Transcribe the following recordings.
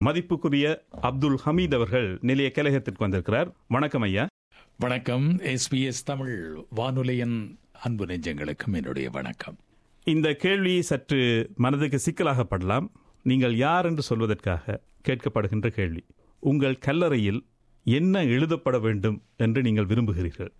மதிப்புக்குரிய அப்துல் ஹமீத் அவர்கள் நிலைய கலையகத்திற்கு வந்திருக்கிறார். வணக்கம் ஐயா. வணக்கம். SBS தமிழ் வானொலியின் அன்பு நெஞ்சங்களுக்கும் என்னுடைய வணக்கம். இந்த கேள்வி சற்று மனதுக்கு சிக்கலாகப்படலாம். நீங்கள் யார் என்று சொல்வதற்காக கேட்கப்படுகின்ற கேள்வி, உங்கள் கல்லறையில் என்ன எழுதப்பட வேண்டும் என்று நீங்கள் விரும்புகிறீர்கள்?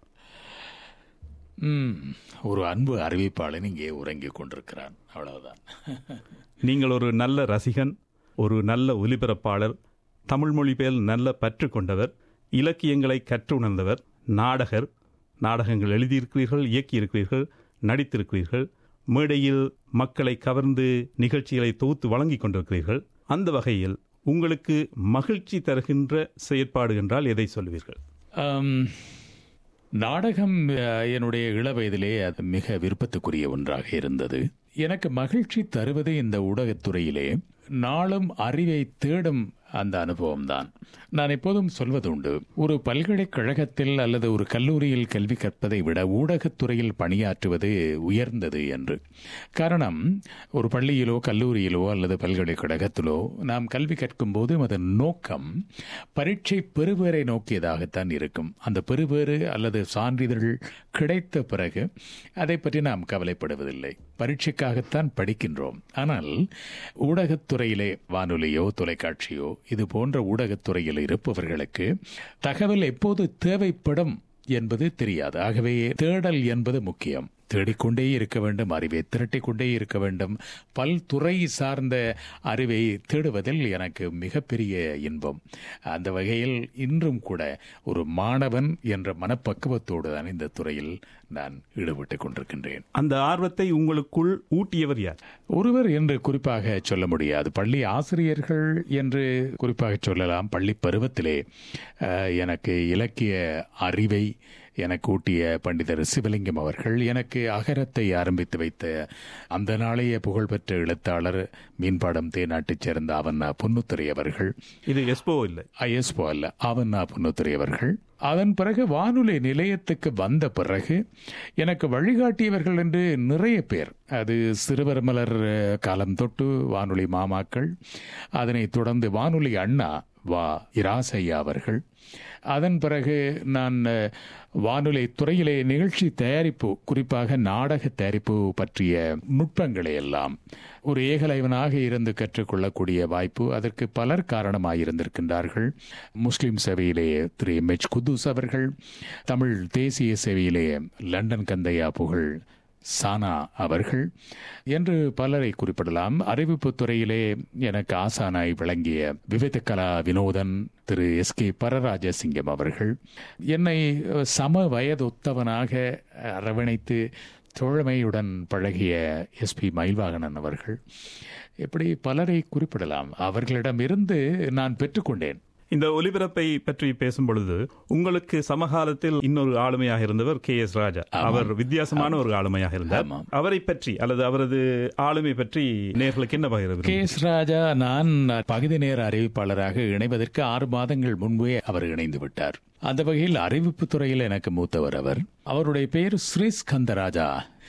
ஒரு அன்பு அறிவிப்பாளன் இங்கே உறங்கிக் கொண்டிருக்கிறான், அவ்வளவுதான். நீங்கள் ஒரு நல்ல ரசிகன், ஒரு நல்ல ஒலிபரப்பாளர், தமிழ் மொழி பேர் நல்ல பற்று கொண்டவர், இலக்கியங்களை கற்றுணர்ந்தவர், நாடகர், நாடகங்கள் எழுதியிருக்கிறீர்கள், இயக்கியிருக்கிறீர்கள், நடித்திருக்கிறீர்கள், மேடையில் மக்களை கவர்ந்து நிகழ்ச்சிகளை தொகுத்து வழங்கிக் கொண்டிருக்கிறீர்கள். அந்த வகையில் உங்களுக்கு மகிழ்ச்சி தருகின்ற செயற்பாடு என்றால் எதை சொல்வீர்கள்? நாடகம் என்னுடைய இளவயதிலே அது மிக விருப்பத்துக்குரிய ஒன்றாக இருந்தது. எனக்கு மகிழ்ச்சி தருவது இந்த ஊடகத்துறையிலே நாளும் அறிவை தேடும் அந்த அனுபவம்தான். நான் எப்போதும் சொல்வது உண்டு, ஒரு பல்கலைக்கழகத்தில் அல்லது ஒரு கல்லூரியில் கல்வி கற்பதை விட ஊடகத்துறையில் பணியாற்றுவது உயர்ந்தது என்று. காரணம், ஒரு பள்ளியிலோ கல்லூரியிலோ அல்லது பல்கலைக்கழகத்திலோ நாம் கல்வி கற்கும் போது அதன் நோக்கம் பரீட்சை பெறுபேறை நோக்கியதாகத்தான் இருக்கும். அந்த பெறுபேறு அல்லது சான்றிதழ் கிடைத்த பிறகு அதை பற்றி நாம் கவலைப்படுவதில்லை, பரீட்சைக்காகத்தான் படிக்கின்றோம். ஆனால் ஊடகத்துறையிலே வானொலியோ தொலைக்காட்சியோ இது போன்ற ஊடகத்துறையில் இருப்பவர்களுக்கு தகவல் எப்போது தேவைப்படும் என்பது தெரியாது. ஆகவே தேடல் என்பது முக்கியம். தேடிக்கொண்டே இருக்க வேண்டும், அறிவை திரட்டிக்கொண்டே இருக்க வேண்டும். பல்துறை சார்ந்த அறிவை தேடுவதில் எனக்கு மிகப்பெரிய இன்பம். அந்த வகையில் இன்றும் கூட ஒரு மாணவன் என்ற மனப்பக்குவத்தோடு தான் இந்த துறையில் நான் ஈடுபட்டுக் கொண்டிருக்கின்றேன். அந்த ஆர்வத்தை உங்களுக்குள் ஊட்டியவர் யார்? ஒருவர் என்று குறிப்பாக சொல்ல முடியாது. பள்ளி ஆசிரியர்கள் என்று குறிப்பாக சொல்லலாம். பள்ளி பருவத்திலே எனக்கு இலக்கிய அறிவை எனக்கு ஊட்டிய பண்டிதர் சிவலிங்கம் அவர்கள், எனக்கு அகரத்தை ஆரம்பித்து வைத்த அந்த நாளைய புகழ்பெற்ற எழுத்தாளர் மீன்பாடம் தேநாட்டைச் சேர்ந்த அவன்னா பொன்னுத்துறை அவர்கள். இது எஸ்போ இல்லை, எஸ்போ அல்ல, அவன்னா பொன்னுத்துறை அவர்கள். அதன் பிறகு வானொலி நிலையத்துக்கு வந்த பிறகு எனக்கு வழிகாட்டியவர்கள் என்று நிறைய பேர். அது சிறுவர் மலர் காலம் தொட்டு வானொலி மாமாக்கள், அதனைத் தொடர்ந்து வானொலி அண்ணா வா இராசையா அவர்கள். அதன் பிறகு நான் வானொலி துறையிலே நிகழ்ச்சி தயாரிப்பு, குறிப்பாக நாடக தயாரிப்பு பற்றிய நுட்பங்களை எல்லாம் ஒரு ஏகலைவனாக இருந்து கற்றுக்கொள்ளக்கூடிய வாய்ப்பு, அதற்கு பலர் காரணமாயிருந்திருக்கின்றார்கள். முஸ்லிம் சேவையிலே திரு M.H. குத்தூஸ் அவர்கள், தமிழ் தேசிய சேவையிலே லண்டன் கந்தையா புகழ் சானா அவர்கள் என்று பலரை குறிப்பிடலாம். அறிவிப்பு துறையிலே எனக்கு ஆசானாய் விளங்கிய விவேத கலா வினோதன் திரு S.K. பரராஜசிங்கம் அவர்கள், என்னை சம வயதொத்தவனாக அரவணைத்து தோழமையுடன் பழகிய S.P. மயில்வாகனன் அவர்கள், இப்படி பலரை குறிப்பிடலாம். அவர்களிடமிருந்து நான் பெற்றுக்கொண்டேன். இந்த ஒலிபரப்பை பற்றி பேசும் பொழுது உங்களுக்கு சமகாலத்தில் இன்னொரு ஆளுமையாக இருந்தவர் K.S. ராஜா. அவர் வித்தியாசமான ஒரு ஆளுமையாக இருந்தார். அவரை பற்றி அல்லது அவரது ஆளுமை பற்றி நேயர்களுக்கு என்ன பகிர்வு? K.S. ராஜா நான் பகுதி நேர அறிவிப்பாளராக இணைவதற்கு 6 மாதங்கள் முன்பே அவர் இணைந்து விட்டார். அந்த வகையில் அறிவிப்பு துறையில் எனக்கு மூத்தவர் அவர். அவருடைய பெயர் ஸ்ரீஸ்கந்தராஜா.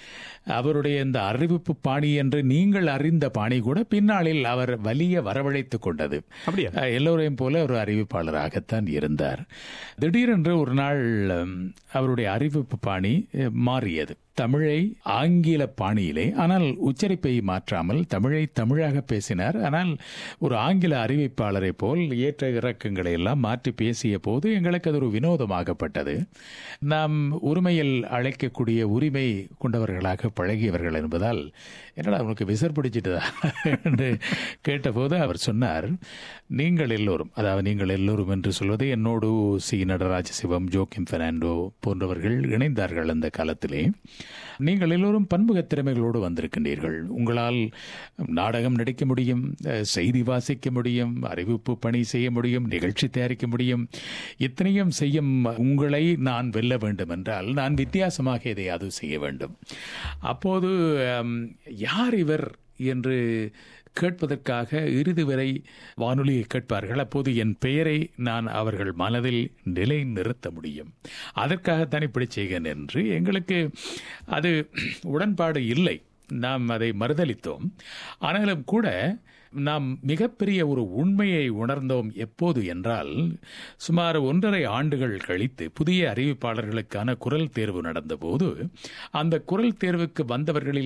அவருடைய இந்த அறிவிப்பு பாணி என்று நீங்கள் அறிந்த பாணி கூட பின்னாளில் அவர் வலிய வரவழைத்துக் கொண்டது. எல்லோரையும் போல ஒரு அறிவிப்பாளராகத்தான் இருந்தார். திடீரென்று ஒரு நாள் அவருடைய அறிவிப்பு பாணி மாறியது. தமிழை ஆங்கில பாணியிலே, ஆனால் உச்சரிப்பை மாற்றாமல் தமிழை தமிழாக பேசினார். ஆனால் ஒரு ஆங்கில அறிவிப்பாளரை போல் ஏற்ற இறக்கங்களை எல்லாம் மாற்றி பேசிய போது எங்களுக்கு அது ஒரு வினோதமாகப்பட்டது. நாம் உரிமையில் அழைக்கக்கூடிய உரிமை கொண்டவர்களாக பழகியவர்கள் என்பதால், என்னடா அவனுக்கு விசர் பிடிச்சிட்டதா என்று கேட்டபோது அவர் சொன்னார், நீங்கள் எல்லோரும், அதாவது நீங்கள் எல்லோரும் என்று சொல்வது என்னோடு சி நடராஜ சிவம், ஜோக்கிம் பெர்னாண்டோ போன்றவர்கள் இணைந்தார்கள் அந்த காலத்திலே. நீங்கள் எல்லோரும் பன்முக திறமைகளோடு வந்திருக்கின்றீர்கள். உங்களால் நாடகம் நடிக்க முடியும், செய்தி வாசிக்க முடியும், அறிவிப்பு பணி செய்ய முடியும், நிகழ்ச்சி தயாரிக்க முடியும். இத்தனையும் செய்யும் உங்களை நான் வெல்ல வேண்டும் என்றால் நான் வித்தியாசமாக எதையாவது செய்ய வேண்டும். அப்போது யார் இவர் என்று கேட்பதற்காக இறுதி வரை வானொலியை கேட்பார்கள். அப்போது என் பெயரை நான் அவர்கள் மனதில் நிலை நிறுத்த முடியும். அதற்காகத்தான் இப்படி செய்கிறேன் என்று எங்களுக்கு அது உடன்பாடு இல்லை. நாம் அதை மறுதளித்தோம். ஆனாலும் கூட நாம் மிகப்பெரிய ஒரு உண்மையை உணர்ந்தோம் எப்போது என்றால், சுமார் 1.5 ஆண்டுகள் கழித்து புதிய அறிவிப்பாளர்களுக்கான குரல் தேர்வு நடந்தபோது அந்த குரல் தேர்வுக்கு வந்தவர்களில்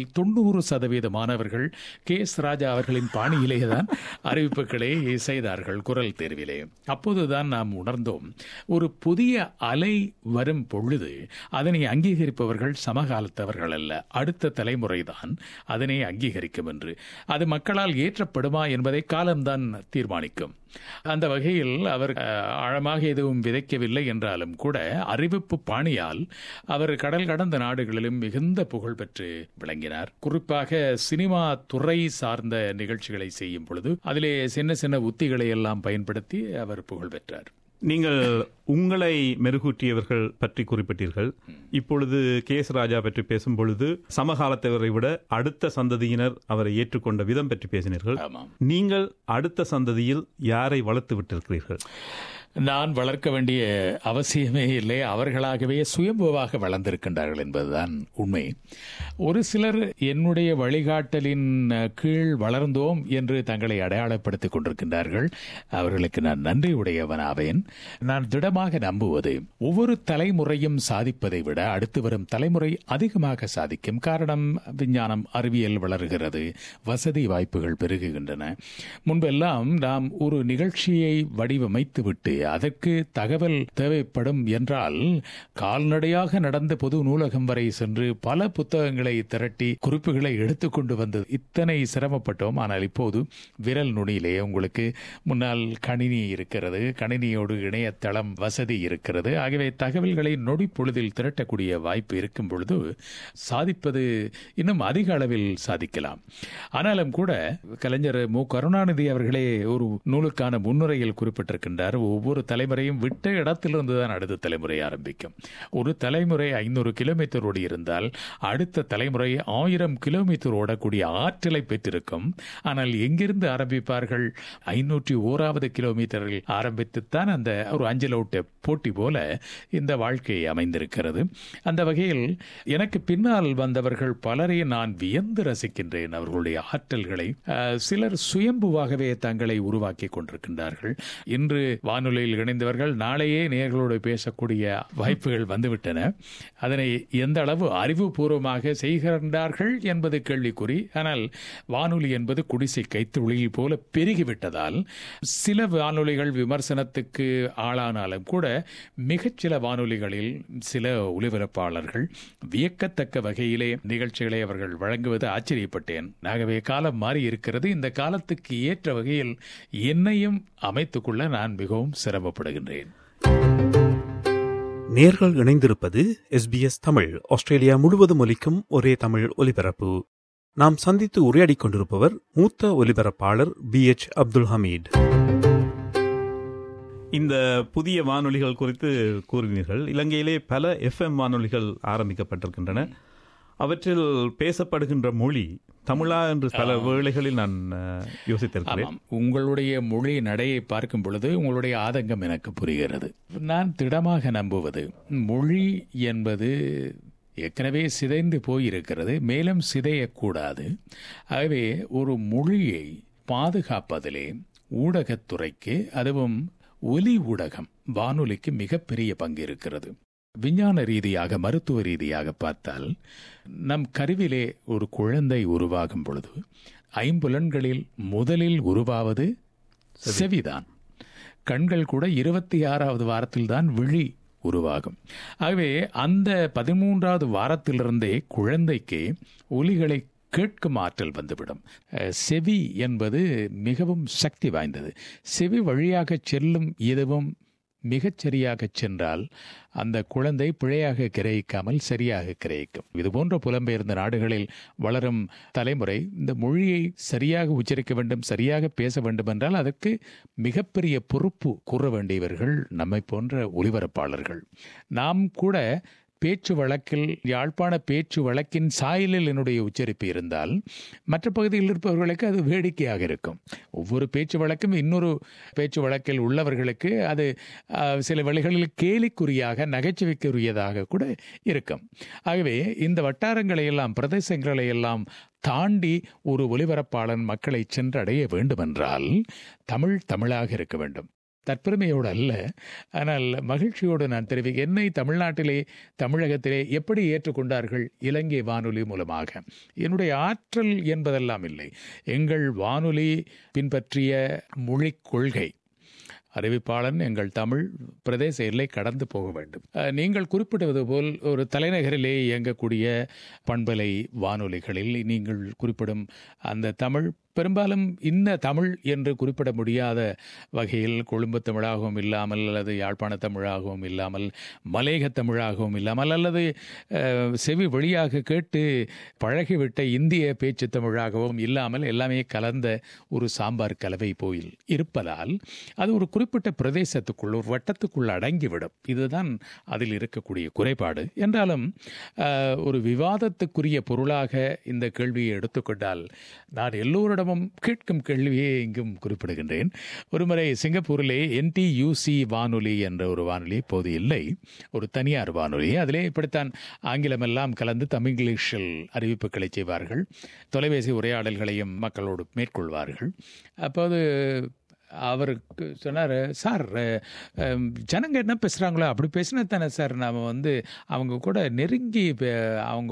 90% மாணவர்கள் KS ராஜா அவர்களின் பாணியிலேயே தான் அறிவிப்புகளை செய்தார்கள் குரல் தேர்விலே. அப்போதுதான் நாம் உணர்ந்தோம், ஒரு புதிய அலை வரும் பொழுது அதனை அங்கீகரிப்பவர்கள் சமகாலத்தவர்கள் அல்ல, அடுத்த தலைமுறைதான் அதனை அங்கீகரிக்கும் என்று. அது மக்களால் ஏற்றப்படுமா என்பதை காலம்தான் தீர்மானிக்கும். அந்த வகையில் அவர் ஆழமாக எதுவும் விதைக்கவில்லை என்றாலும் கூட அறிவிப்பு பாணியால் அவர் கடல் கடந்த நாடுகளிலும் மிகுந்த புகழ் பெற்று விளங்கினார். குறிப்பாக சினிமா துறை சார்ந்த நிகழ்ச்சிகளை செய்யும் பொழுது அதிலே சின்ன சின்ன உத்திகளை எல்லாம் பயன்படுத்தி அவர் புகழ் பெற்றார். நீங்கள் உங்களை மெருகூட்டியவர்கள் பற்றி குறிப்பிட்டீர்கள். இப்பொழுது KS ராஜா பற்றி பேசும் பொழுது சமகாலத்தவரை விட அடுத்த சந்ததியினர் அவரை ஏற்றுக்கொண்ட விதம் பற்றி பேசினீர்கள். நீங்கள் அடுத்த சந்ததியில் யாரை வளர்த்து விட்டிருக்கிறீர்கள்? நான் வளர்க்க வேண்டிய அவசியமே இல்லை, அவர்களாகவே சுயம்புவாக வளர்ந்திருக்கின்றார்கள் என்பதுதான் உண்மை. ஒரு சிலர் என்னுடைய வழிகாட்டலின் கீழ் வளர்ந்தோம் என்று தங்களை அடையாளப்படுத்திக் கொண்டிருக்கின்றார்கள். அவர்களுக்கு நான் நன்றி உடையவனாவேன். நான் திடமாக நம்புவது, ஒவ்வொரு தலைமுறையும் சாதிப்பதை விட அடுத்து வரும் தலைமுறை அதிகமாக சாதிக்கும். காரணம், விஞ்ஞானம் அறிவியல் வளர்கிறது, வசதி வாய்ப்புகள் பெருகுகின்றன. முன்பெல்லாம் நாம் ஒரு நிகழ்ச்சியை வடிவமைத்து விட்டு அதற்கு தகவல் தேவைப்படும் என்றால் கால்நடையாக நடந்த பொது நூலகம் வரை சென்று பல புத்தகங்களை திரட்டி குறிப்புகளை எடுத்துக்கொண்டு வந்தது. இத்தனை சிரமப்பட்டோம். ஆனால் இப்போது விரல் நுனியிலே உங்களுக்கு முன்னால் கணினி இருக்கிறது, கணினியோடு இணையதளம் வசதி இருக்கிறது. ஆகவே தகவல்களை நொடி பொழுதில் திரட்டக்கூடிய வாய்ப்பு இருக்கும் பொழுது சாதிப்பது இன்னும் அதிக அளவில் சாதிக்கலாம். ஆனாலும் கூட கலைஞர் மு. கருணாநிதி அவர்களே ஒரு நூலுக்கான முன்னுரையில் குறிப்பிட்டிருக்கின்றார், ஒவ்வொரு தலைமுறையும் விட்ட இடத்திலிருந்து தான் அடுத்த தலைமுறை ஆரம்பிக்கும். ஒரு தலைமுறை 500 கிலோமீட்டர் ஓடி இருந்தால் அடுத்த தலைமுறை 1000 கிலோமீட்டர் ஓடக்கூடிய ஆற்றலை பெற்றிருக்கும். ஆனால் எங்கிருந்து ஆரம்பிப்பார்கள்? 501வது கிலோமீட்டரில் ஆரம்பித்துத்தான் அந்த ஒரு அஞ்சலோட்ட போட்டி போல இந்த வாழ்க்கை அமைந்திருக்கிறது. அந்த வகையில் எனக்கு பின்னால் வந்தவர்கள் பலரை நான் வியந்து ரசிக்கின்றேன், அவர்களுடைய ஆற்றல்களை. சிலர் சுயம்புவாகவே தங்களை உருவாக்கி கொண்டிருக்கின்றார்கள். இன்று வானொலியில் இணைந்தவர்கள் நாளையே நேயர்களோடு பேசக்கூடிய வாய்ப்புகள் வந்துவிட்டன. அதனை எந்த அளவு அறிவுபூர்வமாக செய்கின்றார்கள் என்பது கேள்விக்குறி. ஆனால் வானொலி என்பது குடிசை கைத்தொழில் போல பெருகிவிட்டதால் சில வானொலிகள் விமர்சனத்துக்கு ஆளானாலும் கூட மிகச்சில வானொலிகளில் சில ஒலிபரப்பாளர்கள் வியக்கத்தக்க வகையிலே நிகழ்ச்சிகளை அவர்கள் வழங்குவது ஆச்சரியப்பட்டேன். ஆகவே காலம் மாறி இருக்கிறது. இந்த காலத்துக்கு ஏற்ற வகையில் என்னையும் அமைத்துக் கொள்ள நான் மிகவும் சிரமப்படுகின்றேன். நேர்கள் இணைந்திருப்பது SBS தமிழ், ஆஸ்திரேலியா முழுவதும் ஒலிக்கும் ஒரே தமிழ் ஒலிபரப்பு. நாம் சந்தித்து உரையாடிக் கொண்டிருப்பவர் மூத்த ஒலிபரப்பாளர் BH அப்துல் ஹமீத். இந்த புதிய வானொலிகள் குறித்து கூறினீர்கள். இலங்கையிலே பல FM வானொலிகள் ஆரம்பிக்கப்பட்டிருக்கின்றன. அவற்றில் பேசப்படுகின்ற மொழி தமிழா என்று பல வேளைகளில் நான் யோசித்திருக்கிறேன். உங்களுடைய மொழி நடையை பார்க்கும் பொழுது உங்களுடைய ஆதங்கம் எனக்கு புரிகிறது. நான் திடமாக நம்புவது, மொழி என்பது ஏற்கனவே சிதைந்து போயிருக்கிறது, மேலும் சிதையக்கூடாது. ஆகவே ஒரு மொழியை பாதுகாப்பதிலே ஊடகத்துறைக்கு, அதுவும் ஒலி ஊடகம் வானொலிக்கு மிகப்பெரிய பங்கு இருக்கிறது. விஞ்ஞான ரீதியாக, மருத்துவ ரீதியாக பார்த்தால், நம் கருவிலே ஒரு குழந்தை உருவாகும் பொழுது 5 புலன்களில் முதலில் உருவாவது செவிதான். கண்கள் கூட 26வது வாரத்தில் தான் விழி உருவாகும். ஆகவே அந்த 13வது வாரத்திலிருந்தே குழந்தைக்கு ஒலிகளை கேட்கும் ஆற்றல் வந்துவிடும். செவி என்பது மிகவும் சக்தி வாய்ந்தது. செவி வழியாக செல்லும் எதுவும் மிகச்சரியாக சென்றால் அந்த குழந்தை பிழையாக கிரகிக்காமல் சரியாக கிரகிக்கும். இதுபோன்ற புலம்பெயர்ந்த நாடுகளில் வளரும் தலைமுறை இந்த மொழியை சரியாக உச்சரிக்க வேண்டும், சரியாக பேச வேண்டும் என்றால் அதற்கு மிகப்பெரிய பொறுப்பு கூற வேண்டியவர்கள் நம்மை போன்ற ஒலிபரப்பாளர்கள். நாம் கூட பேச்சு வழக்கில், யாழ்ப்பாண பேச்சு வழக்கின் சாயலில் என்னுடைய உச்சரிப்பு இருந்தால் மற்ற பகுதியில் இருப்பவர்களுக்கு அது வேடிக்கையாக இருக்கும். ஒவ்வொரு பேச்சு வழக்கும் இன்னொரு பேச்சு வழக்கில் உள்ளவர்களுக்கு அது சில வழிகளில் கேலிக்குறியாக, நகைச்சுவைக்குரியதாக கூட இருக்கும். ஆகவே இந்த வட்டாரங்களை எல்லாம், பிரதேசங்களை எல்லாம் தாண்டி ஒரு ஒலிபரப்பாளன் மக்களை சென்றடைய வேண்டுமென்றால் தமிழ் தமிழாக இருக்க வேண்டும். தற்பெருமையோடு அல்ல, ஆனால் மகிழ்ச்சியோடு நான் தெரிவிக்க, என்னை தமிழ்நாட்டிலே தமிழகத்திலே எப்படி ஏற்றுக்கொண்டார்கள் இலங்கை வானொலி மூலமாக. என்னுடைய ஆற்றல் என்பதெல்லாம் இல்லை, எங்கள் வானொலி பின்பற்றிய மொழிக் கொள்கை. அறிவிப்பாளன் எங்கள் தமிழ் பிரதேச எல்லை கடந்து போக வேண்டும். நீங்கள் குறிப்பிடுவது போல் ஒரு தலைநகரிலே இயங்கக்கூடிய பண்பலை வானொலிகளில் நீங்கள் குறிப்பிடும் அந்த தமிழ் பெரும்பாலும் இன்ன தமிழ் என்று குறிப்பிட முடியாத வகையில் கொழும்பு தமிழாகவும் இல்லாமல், அல்லது யாழ்ப்பாண தமிழாகவும் இல்லாமல், மலேக தமிழாகவும் இல்லாமல், அல்லது செவி வழியாக கேட்டு பழகிவிட்ட இந்திய பேச்சு தமிழாகவும் இல்லாமல், எல்லாமே கலந்த ஒரு சாம்பார் கலவை போயில் இருப்பதால் அது ஒரு குறிப்பிட்ட பிரதேசத்துக்குள், ஒரு வட்டத்துக்குள் அடங்கிவிடும். இதுதான் அதில் இருக்கக்கூடிய குறைபாடு. என்றாலும் ஒரு விவாதத்துக்குரிய பொருளாக இந்த கேள்வியை எடுத்துக்கொண்டால், நான் எல்லோரிடம் கேட்கும் கேள்வியை இங்கும் குறிப்பிடுகின்றேன். ஒருமுறை சிங்கப்பூரிலே NTUC வானொலி என்ற ஒரு வானொலி, இப்போது இல்லை, ஒரு தனியார் வானொலி. அதிலே இப்படித்தான் ஆங்கிலமெல்லாம் கலந்து தமிங்கிலீஷில் அறிவிப்புகளை செய்வார்கள், தொலைபேசி உரையாடல்களையும் மக்களோடு மேற்கொள்வார்கள். அப்போது அவருக்கு சொன்னார், சார் ஜனங்க என்ன பேசுகிறாங்களோ அப்படி பேசினா தானே சார் நாம் அவங்க கூட நெருங்கி அவங்க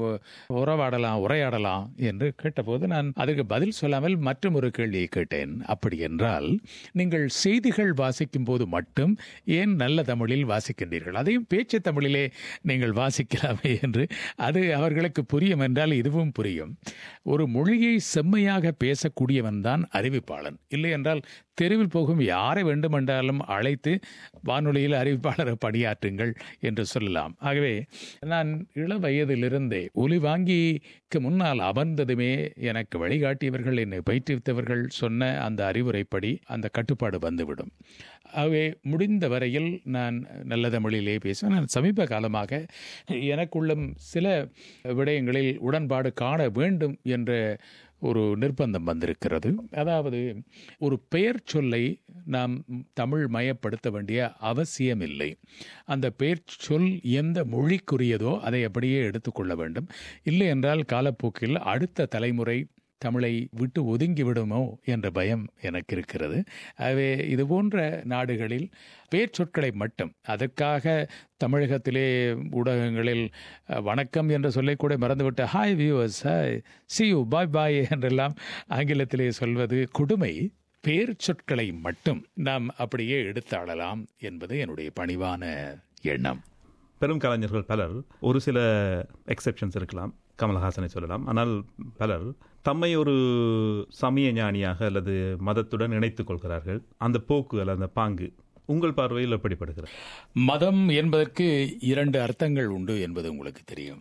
உரையாடலாம் என்று கேட்டபோது, நான் அதுக்கு பதில் சொல்லாமல் மற்றும் ஒரு கேள்வியை கேட்டேன். அப்படி என்றால் நீங்கள் செய்திகள் வாசிக்கும் போது மட்டும் ஏன் நல்ல தமிழில் வாசிக்கின்றீர்கள், அதையும் பேச்சு தமிழிலே நீங்கள் வாசிக்கலாமே என்று. அது அவர்களுக்கு புரியும் என்றால் இதுவும் புரியும். ஒரு மொழியை செம்மையாக பேசக்கூடியவன் தான் அறிவிப்பாளன். இல்லை என்றால் தெருவில் போகும் யாரை வேண்டுமென்றாலும் அழைத்து வானொலியில் அறிவிப்பாளரை பணியாற்றுங்கள் என்று சொல்லலாம். ஆகவே நான் இள வயதிலிருந்தே ஒலி வாங்கிக்கு முன்னால் அமர்ந்ததுமே எனக்கு வழிகாட்டியவர்கள், என்னை பயிற்றுவித்தவர்கள் சொன்ன அந்த அறிவுரைப்படி அந்த கட்டுப்பாடு வந்துவிடும். ஆகவே முடிந்த வரையில் நான் நல்ல தமிழிலே பேசுவேன். நான் சமீப காலமாக எனக்குள்ளும் சில விடயங்களில் உடன்பாடு காண வேண்டும் என்ற ஒரு நிர்பந்தம் வந்திருக்கிறது. அதாவது, ஒரு பெயர் சொல்லை நாம் தமிழ் மயப்படுத்த வேண்டிய அவசியமில்லை. அந்த பெயர் சொல் எந்த மொழிக்குரியதோ அதை அப்படியே எடுத்துக்கொள்ள வேண்டும். இல்லை என்றால் காலப்போக்கில் அடுத்த தலைமுறை தமிழை விட்டு ஒதுங்கிவிடுமோ என்ற பயம் எனக்கு இருக்கிறது. ஆகவே இது போன்ற நாடுகளில் பெயர் சொற்களை மட்டும், அதற்காக தமிழகத்திலே ஊடகங்களில் வணக்கம் என்ற சொல்லை கூட மறந்துவிட்டு hi viewers, hi see you, bye bye என்றெல்லாம் ஆங்கிலத்திலே சொல்வது கொடுமை. பெயர் சொற்களை மட்டும் நாம் அப்படியே எடுத்தாளலாம் என்பது என்னுடைய பணிவான எண்ணம். பெரும் கலைஞர்கள் பலர், ஒரு சில எக்ஸெப்ஷன்ஸ் இருக்கலாம், கமல்ஹாசனை சொல்லலாம், ஆனால் பலர் தம்மை ஒரு சமய ஞானியாக அல்லது மதத்துடன் இணைத்துக் கொள்கிறார்கள். அந்த போக்கு அல்லது அந்த பாங்கு உங்கள் பார்வையில் எப்படிப்படுகிறது? மதம் என்பதற்கு 2 அர்த்தங்கள் உண்டு என்பது உங்களுக்கு தெரியும்.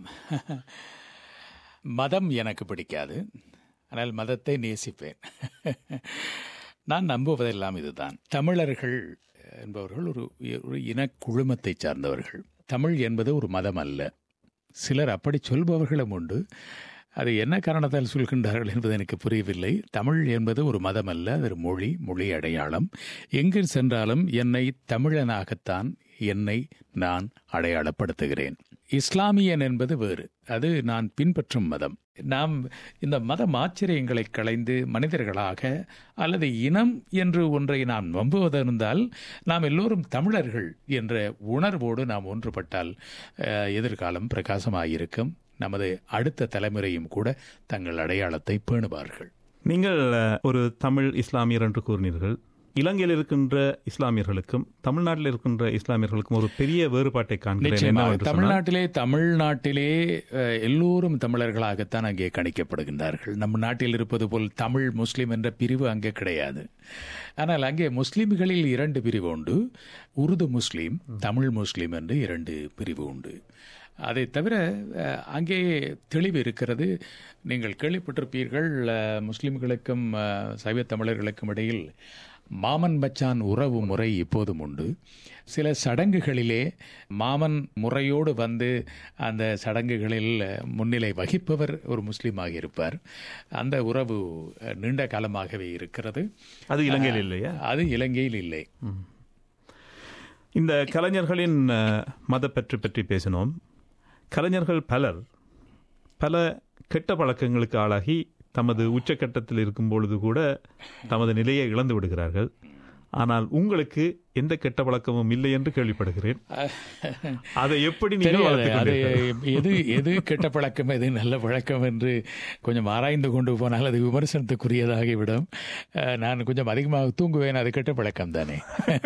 மதம் எனக்கு பிடிக்காது, ஆனால் மதத்தை நேசிப்பேன். நான் நம்புவதெல்லாம் இதுதான். தமிழர்கள் என்பவர்கள் ஒரு இனக்குழுமத்தை சார்ந்தவர்கள். தமிழ் என்பது ஒரு மதம் அல்ல. சிலர் அப்படி சொல்பவர்களும் உண்டு. அது என்ன காரணத்தால் சொல்கின்றார்கள் என்பது எனக்கு புரியவில்லை. தமிழ் என்பது ஒரு மதம் அல்ல, அது ஒரு மொழி அடையாளம். எங்கு சென்றாலும் என்னை தமிழனாகத்தான் என்னை நான் அடையாளப்படுத்துகிறேன். இஸ்லாமியன் என்பது வேறு, அது நான் பின்பற்றும் மதம். நாம் இந்த மத ஆச்சரியங்களை களைந்து மனிதர்களாக அல்லது இனம் என்று ஒன்றை நாம் நம்புவதிருந்தால் நாம் எல்லோரும் தமிழர்கள் என்ற உணர்வோடு நாம் ஒன்றுபட்டால் எதிர்காலம் பிரகாசமாயிருக்கும். நமது அடுத்த தலைமுறையும் கூட தங்கள் அடையாளத்தை பேணுவார்கள். நீங்கள் ஒரு தமிழ் இஸ்லாமியர் என்று கூறினீர்கள். இலங்கையில் இருக்கின்ற இஸ்லாமியர்களுக்கும் தமிழ்நாட்டில் இருக்கின்ற இஸ்லாமியர்களுக்கும் ஒரு பெரிய வேறுபாட்டை காண்கிறேன். தமிழ்நாட்டிலே எல்லோரும் தமிழர்களாகத்தான் அங்கே கணிக்கப்படுகின்றார்கள். நம் நாட்டில் இருப்பது போல் தமிழ் முஸ்லிம் என்ற பிரிவு அங்கே கிடையாது. ஆனால் அங்கே முஸ்லிம்களில் 2 பிரிவு உண்டு. உருது முஸ்லீம், தமிழ் முஸ்லீம் என்று 2 பிரிவு உண்டு. அதை தவிர அங்கே தெளிவு இருக்கிறது. நீங்கள் கேள்விப்பட்டிருப்பீர்கள், முஸ்லிம்களுக்கும் சைவ தமிழர்களுக்கும் இடையில் மாமன் மச்சான் உறவு முறை இப்போதும் உண்டு. சில சடங்குகளிலே மாமன் முறையோடு வந்து அந்த சடங்குகளில் முன்னிலை வகிப்பவர் ஒரு முஸ்லீமாக இருப்பார். அந்த உறவு நீண்ட காலமாகவே இருக்கிறது. அது இலங்கையில் இல்லையா? அது இலங்கையில் இல்லை. இந்த கலைஞர்களின் மதப்பற்று பற்றி பேசினோம். கலைஞர்கள் பல கெட்ட பழக்கங்களுக்கு ஆளாகி தமது உச்சக்கட்டத்தில் இருக்கும் பொழுது கூட தமது நிலையை இழந்து விடுகிறார்கள். ஆனால் உங்களுக்கு எந்த கெட்ட பழக்கமும் இல்லை என்று கேள்விப்படுகிறேன். அதை எப்படி எது கெட்ட பழக்கம் எது நல்ல பழக்கம் என்று கொஞ்சம் ஆராய்ந்து கொண்டு போனால் அது விமர்சனத்துக்குரியதாகிவிடும். நான் கொஞ்சம் அதிகமாக தூங்குவேன், அது கெட்ட பழக்கம் தானே.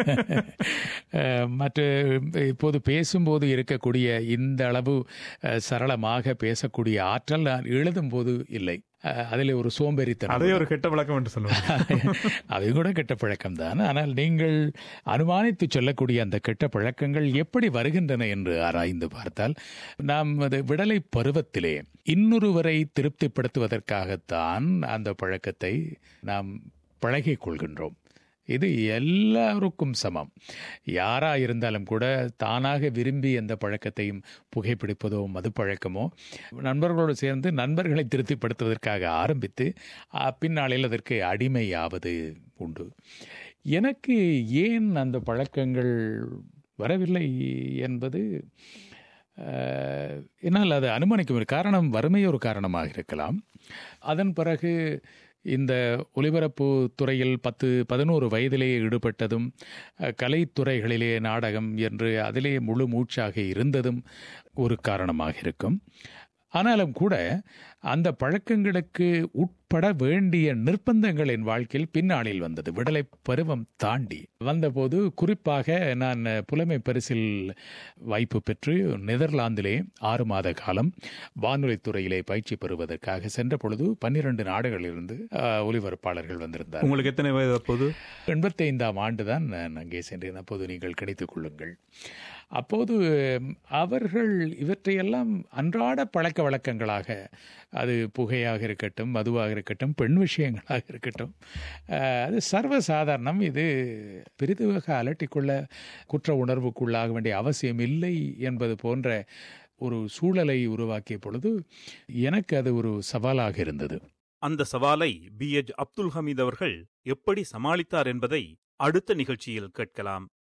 மற்ற இப்போது பேசும்போது இருக்கக்கூடிய இந்த அளவு சரளமாக பேசக்கூடிய ஆற்றல் நான் எழுதும் போது இல்லை. அதில் ஒரு சோம்பேறித்தனம், அதே ஒரு கெட்ட பழக்கம் என்று சொல்லுவாங்க. அது கூட கெட்ட பழக்கம் தான். ஆனால் நீங்கள் அனுமானித்து சொல்லக்கூடிய அந்த கெட்ட பழக்கங்கள் எப்படி வருகின்றன என்று ஆராய்ந்து பார்த்தால், நாம் அது விடலை பருவத்திலே இன்னொருவரை திருப்திப்படுத்துவதற்காகத்தான் அந்த பழக்கத்தை நாம் பழகிக் கொள்கின்றோம். இது எல்லாருக்கும் சமம். யாராக இருந்தாலும் கூட தானாக விரும்பி அந்த பழக்கத்தையும் புகைப்பிடிப்பதோ மது பழக்கமோ நண்பர்களோடு சேர்ந்து நண்பர்களை திருப்திப்படுத்துவதற்காக ஆரம்பித்து பின்னாளில் அதற்கு அடிமையாவது உண்டு. எனக்கு ஏன் அந்த பழக்கங்கள் வரவில்லை என்பது என்னால் அதை அனுமானிக்கும். காரணம் வறுமை ஒரு காரணமாக இருக்கலாம். அதன் பிறகு இந்த ஒலிபரப்பு துறையில் 10-11 வயதிலேயே ஈடுபட்டதும், கலைத்துறைகளிலே நாடகம் என்று அதிலே முழு மூச்சாக இருந்ததும் ஒரு காரணமாக இருக்கும். ஆனாலும் கூட அந்த பழக்கங்களுக்கு உட்பட வேண்டிய நிர்பந்தங்கள் என் வாழ்க்கையில் பின்னாளில் வந்தது. விடலை பருவம் தாண்டி வந்தபோது, குறிப்பாக நான் புலமை பரிசில் வாய்ப்பு பெற்று நெதர்லாந்திலே 6 மாத காலம் வானொலித்துறையிலே பயிற்சி பெறுவதற்காக சென்ற பொழுது 12 நாடுகளிலிருந்து ஒலிபரப்பாளர்கள் வந்திருந்தார். உங்களுக்கு எத்தனை வயது அப்போது? 85ஆம் ஆண்டு தான் நான் அங்கே சென்றேன். அப்போது நீங்கள் கிடைத்துக் கொள்ளுங்கள். அப்போது அவர்கள் இவற்றையெல்லாம் அன்றாட பழக்க வழக்கங்களாக, அது புகையாக இருக்கட்டும், மதுவாக இருக்கட்டும், பெண் விஷயங்களாக இருக்கட்டும், அது சர்வசாதாரணம். இது பெரிதுவாக அலட்டிக்கொள்ள, குற்ற உணர்வுக்குள்ளாக வேண்டிய அவசியம் இல்லை என்பது போன்ற ஒரு சூழலை உருவாக்கிய பொழுது எனக்கு அது ஒரு சவாலாக இருந்தது. அந்த சவாலை BH அப்துல் ஹமீத் அவர்கள் எப்படி சமாளித்தார் என்பதை அடுத்த நிகழ்ச்சியில் கேட்கலாம்.